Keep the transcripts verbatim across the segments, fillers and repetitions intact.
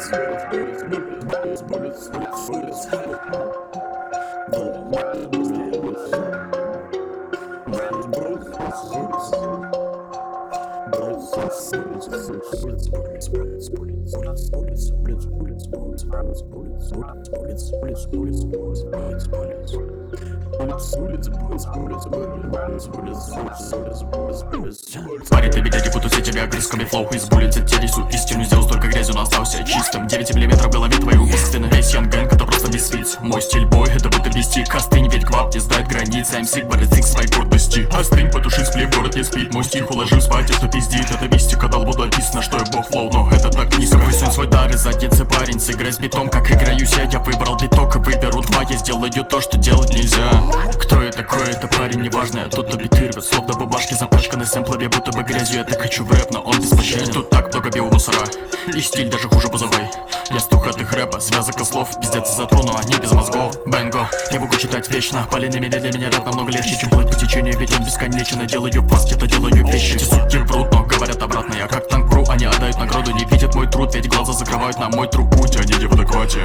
Парень, ты видя будто все тебя агрессивными флоу из буллет. Те рису истину, сделал столько грязи, но остался чистым. девять миллиметров в голове твою убийственно. Весь Young Gang, это просто бесфит. Мой стиль бой, это будто бестик. Остынь, ведь квап не знает границ. I'm sick, but it's своей гордости. Остынь, потуши сплив, город не спит. Мой стих уложил спать, это пиздит. Это мистика, дал буду описано, что я бог флоу, но это так низко. Высунь свой дар и задеться, парень. Сыграй с битом, как играюсь я. Я выбрал биток и выберу два. Я сделаю то, что делать нельзя. Кто я такой, это парень, неважно. Я тот, кто биты рвет, словно бабашки запачканы сэмплами, будто бы грязью. Я так хочу в рэп, но он беспощаден. Тут так много биомусора, и стиль даже хуже базовый. Я стух от их рэпа, связок и слов. Пиздец за трону, они без мозгов. Бэнго, я могу читать вечно. Полины меня для меня рэп намного легче, чем плыть по течению. Ведь он бесконечен, я делаю паски, это делаю вещи. Эти суки врут, но говорят обратно. Я как танк пру, они отдают награду. Не видят мой труд, ведь глаза закрывают на мой труп путь. Они не в адеквате.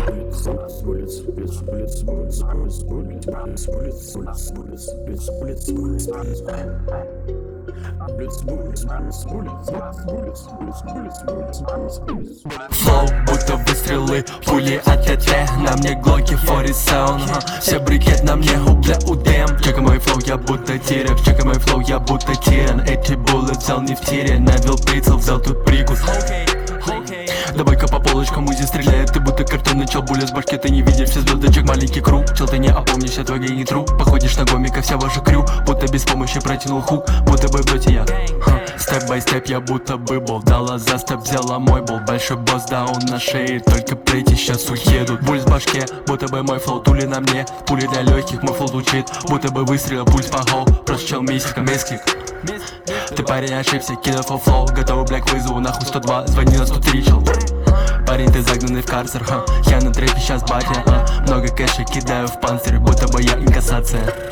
Флоу, будто выстрелы, пули от ТТ. На мне глоки сорок саунд, все брикет на мне, бля, удем. Чекай мой флоу, я будто терян. Чекай мой флоу, я будто терян. Эти буллет взял не в тире. Навел прицел, взял тут прикус. Давай-ка по полочкам узи стреляет. Ты будто картонный чел, буля с башки. Ты не видишь все звездочек, маленький круг. Чел, ты не опомнишься, твой гей не тру. Походишь на гомика, вся ваша крю. Будто без помощи протянул хук, будто бы в доте я. Степ бай степ, я будто бы был. Дала за степ, взяла мой бол. Большой босс, да он на шее. Только плейти сейчас уедут. Буль в башке, будто бы мой флоу. Тули на мне, пули для легких. Мой флоу звучит, будто бы выстрелил. Пульс по гол, просто чел мистика, мискик. Ты, парень, ошибся, кидал флоу флоу. Готовый блэк вызову, нахуй сто два. Звони на сто три, чел. Парень, ты загнанный в карцер, ха. Я на трэпе сейчас батя, а. Много кэша кидаю в панцирь, будто бы я инкассация.